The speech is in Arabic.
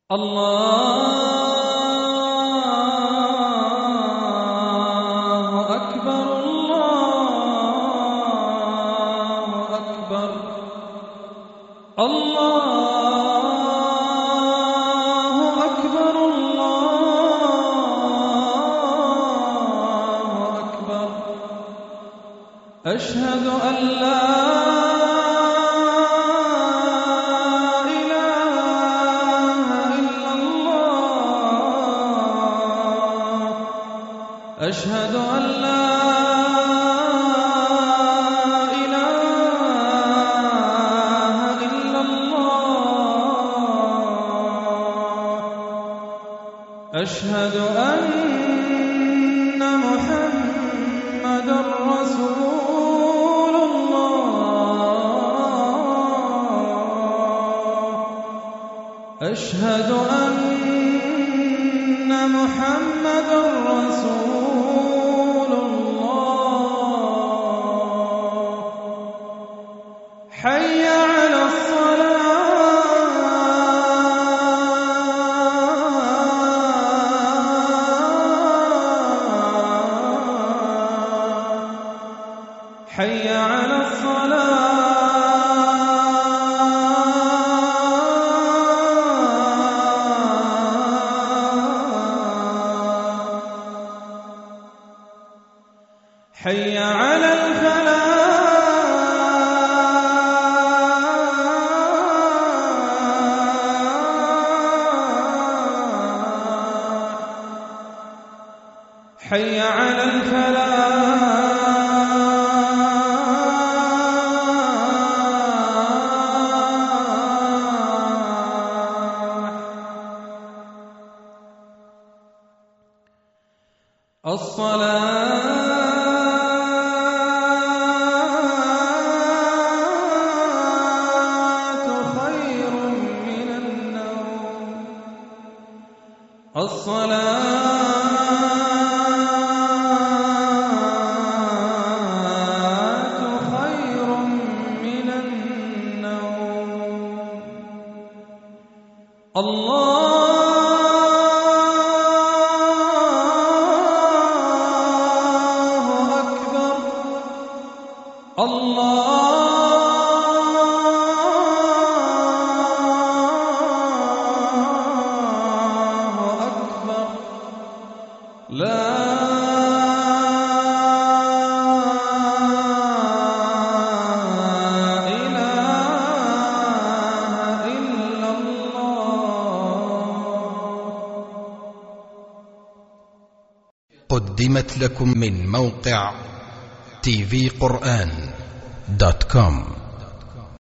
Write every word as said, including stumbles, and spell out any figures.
الله أكبر الله أكبر الله أكبر الله أكبر أشهد أن لا أشهد أن لا إله إلا الله أشهد أن محمدًا رسول الله أشهد أن محمدًا رسول حي على الصلاة حي على الصلاة حي على الفلاح حي على الفلاح الصلاة خير من النوم الصلاة خير من النوم الله الله أكبر لا إله إلا الله. قدمت لكم من موقع تي في قرآن دوت كوم.